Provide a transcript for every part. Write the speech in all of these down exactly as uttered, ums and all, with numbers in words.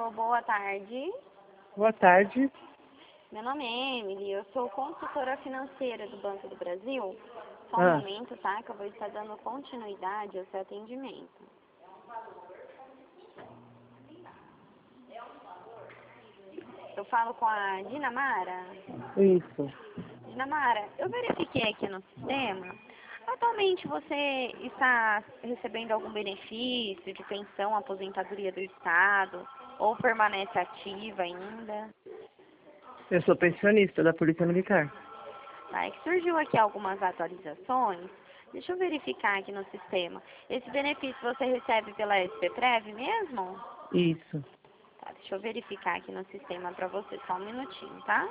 Alô, boa tarde. Boa tarde. Meu nome é Emily, eu sou consultora financeira do Banco do Brasil. Só um Ah. momento, tá? Que eu vou estar dando continuidade ao seu atendimento. Eu falo com a Dinamara. Isso. Dinamara, eu verifiquei aqui no sistema. Atualmente você está recebendo algum benefício de pensão, aposentadoria do Estado? Ou permanece ativa ainda? Eu sou pensionista da Polícia Militar. Tá, é que surgiu aqui algumas atualizações. Deixa eu verificar aqui no sistema. Esse benefício você recebe pela S P Prev mesmo? Isso. Tá, deixa eu verificar aqui no sistema para você. Só um minutinho, tá?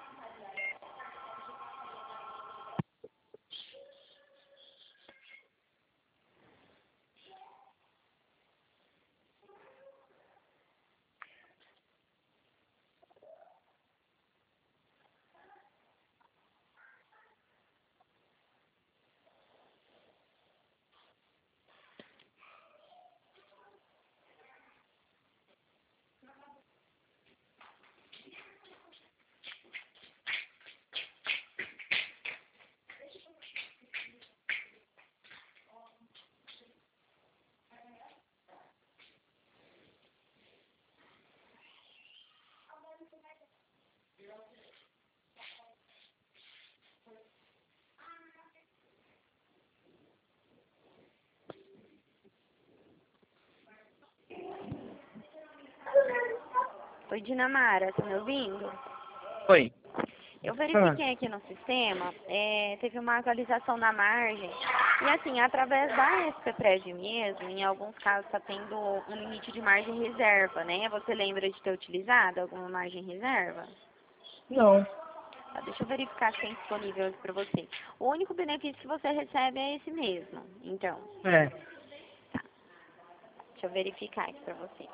Oi, Dinamara, tá me ouvindo? Oi. Eu verifiquei aqui no sistema, é, teve uma atualização na margem. E assim, através da S P Prev mesmo, em alguns casos está tendo um limite de margem reserva, né? Você lembra de ter utilizado alguma margem reserva? Não. Tá, deixa eu verificar se tem disponível para você. O único benefício que você recebe é esse mesmo. Então, É. deixa eu verificar aqui para você.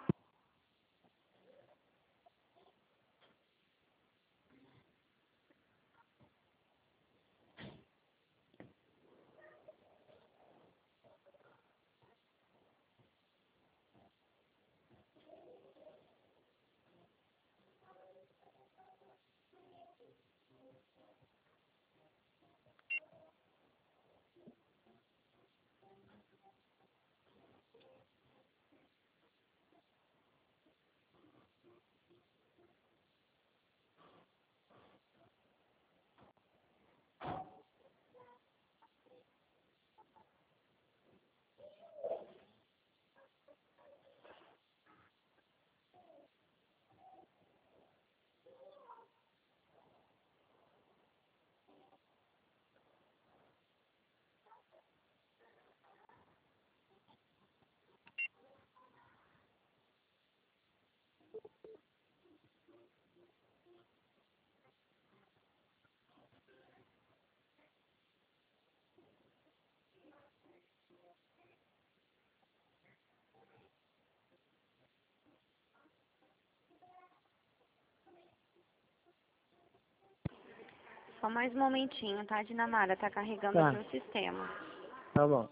Só mais um momentinho, tá, Dinamara? Tá carregando Tá. aqui o sistema. Tá bom.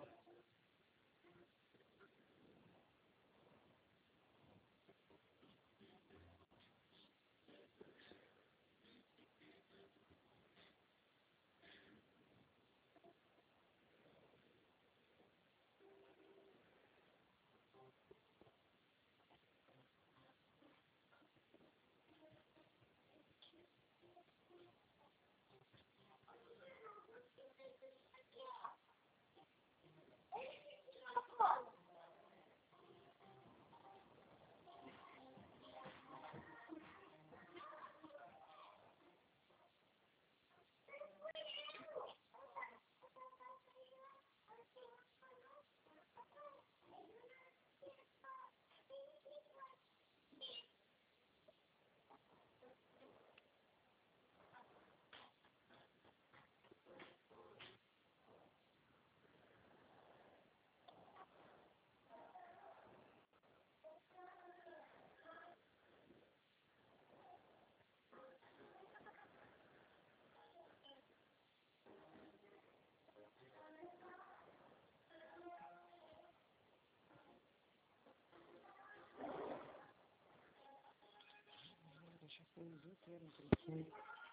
Eu vi que era um